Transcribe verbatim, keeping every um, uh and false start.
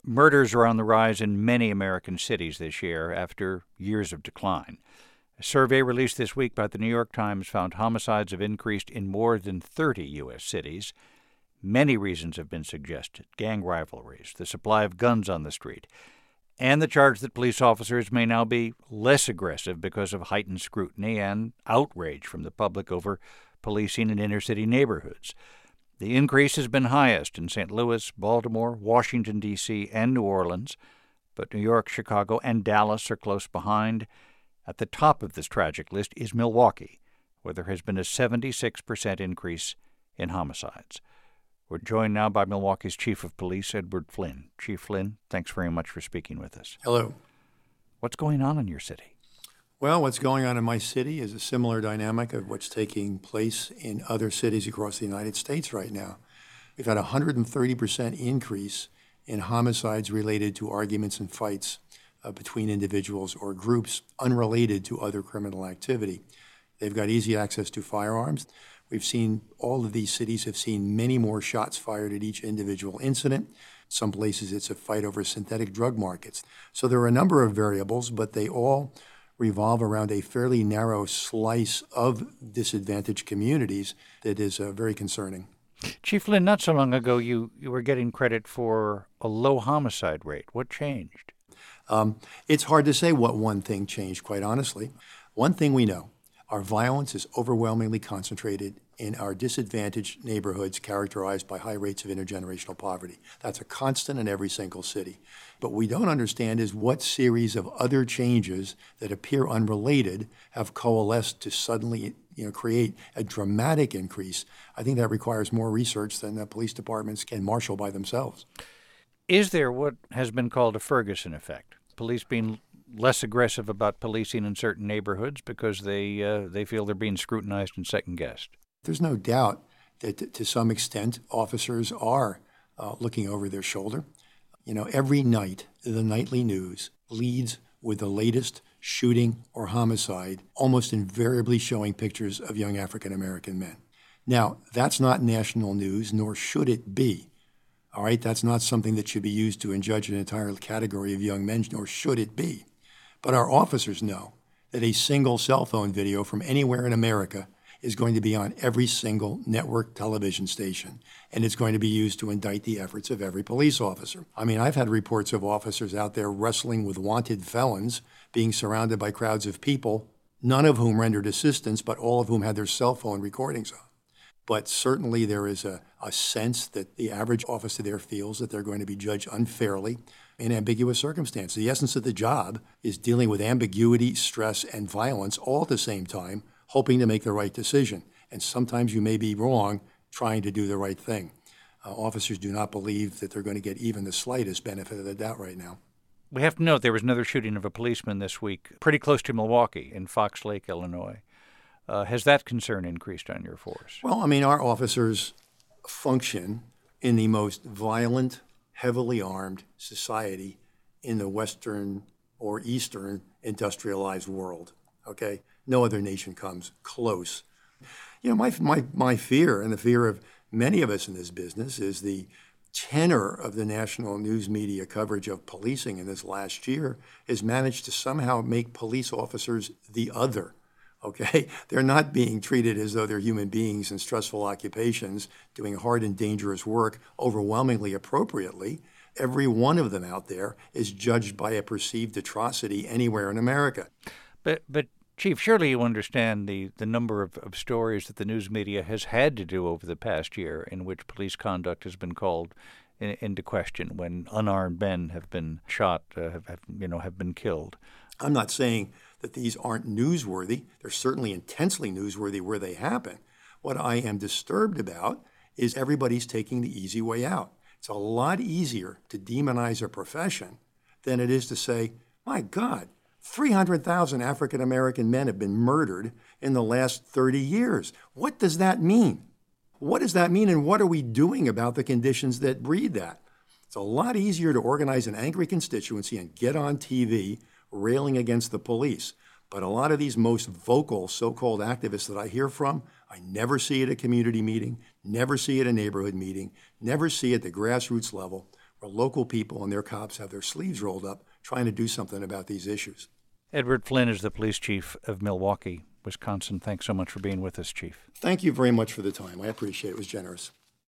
Murders are on the rise in many American cities this year after years of decline. A survey released this week by the New York Times found homicides have increased in more than thirty U S cities. Many reasons have been suggested: gang rivalries, the supply of guns on the street, and the charge that police officers may now be less aggressive because of heightened scrutiny and outrage from the public over policing in inner-city neighborhoods. The increase has been highest in Saint Louis, Baltimore, Washington, D C, and New Orleans, but New York, Chicago, and Dallas are close behind. At the top of this tragic list is Milwaukee, where there has been a seventy-six percent increase in homicides. We're joined now by Milwaukee's Chief of Police, Edward Flynn. Chief Flynn, thanks very much for speaking with us. Hello. What's going on in your city? Well, what's going on in my city is a similar dynamic of what's taking place in other cities across the United States right now. We've had a one hundred thirty percent increase in homicides related to arguments and fights uh, between individuals or groups unrelated to other criminal activity. They've got easy access to firearms. We've seen all of these cities have seen many more shots fired at each individual incident. Some places it's a fight over synthetic drug markets. So there are a number of variables, but they all revolve around a fairly narrow slice of disadvantaged communities that is uh, very concerning. Chief Flynn, not so long ago you, you were getting credit for a low homicide rate. What changed? Um, it's hard to say what one thing changed, quite honestly. One thing we know, our violence is overwhelmingly concentrated in our disadvantaged neighborhoods characterized by high rates of intergenerational poverty. That's a constant in every single city. But what we don't understand is what series of other changes that appear unrelated have coalesced to suddenly, you know, create a dramatic increase. I think that requires more research than the police departments can marshal by themselves. Is there what has been called a Ferguson effect? Police being less aggressive about policing in certain neighborhoods because they uh, they feel they're being scrutinized and second-guessed? There's no doubt that t- to some extent officers are uh, looking over their shoulder. You know, every night the nightly news leads with the latest shooting or homicide, almost invariably showing pictures of young African-American men. Now, that's not national news, nor should it be. All right, that's not something that should be used to judge an entire category of young men, nor should it be. But our officers know that a single cell phone video from anywhere in America is going to be on every single network television station, and it's going to be used to indict the efforts of every police officer. I mean, I've had reports of officers out there wrestling with wanted felons, being surrounded by crowds of people, none of whom rendered assistance, but all of whom had their cell phone recordings on. But certainly there is a, a sense that the average officer there feels that they're going to be judged unfairly in ambiguous circumstances. The essence of the job is dealing with ambiguity, stress, and violence all at the same time, hoping to make the right decision. And sometimes you may be wrong trying to do the right thing. Uh, officers do not believe that they're going to get even the slightest benefit of the doubt right now. We have to note there was another shooting of a policeman this week, pretty close to Milwaukee, in Fox Lake, Illinois. Uh, has that concern increased on your force? Well, I mean, our officers function in the most violent, heavily armed society in the Western or Eastern industrialized world, okay? No other nation comes close. You know, my, my, my fear, and the fear of many of us in this business, is the tenor of the national news media coverage of policing in this last year has managed to somehow make police officers the other. Okay, they're not being treated as though they're human beings in stressful occupations doing hard and dangerous work overwhelmingly appropriately. Every one of them out there is judged by a perceived atrocity anywhere in America. But, but Chief, surely you understand the, the number of, of stories that the news media has had to do over the past year in which police conduct has been called in, into question when unarmed men have been shot, uh, have, have, you know, have been killed. I'm not saying that these aren't newsworthy. They're certainly intensely newsworthy where they happen. What I am disturbed about is everybody's taking the easy way out. It's a lot easier to demonize a profession than it is to say, my God, three hundred thousand African American men have been murdered in the last thirty years. What does that mean? What does that mean, and what are we doing about the conditions that breed that? It's a lot easier to organize an angry constituency and get on T V railing against the police. But a lot of these most vocal so-called activists that I hear from, I never see at a community meeting, never see at a neighborhood meeting, never see at the grassroots level, where local people and their cops have their sleeves rolled up trying to do something about these issues. Edward Flynn is the police chief of Milwaukee, Wisconsin. Thanks so much for being with us, Chief. Thank you very much for the time. I appreciate it. It was generous.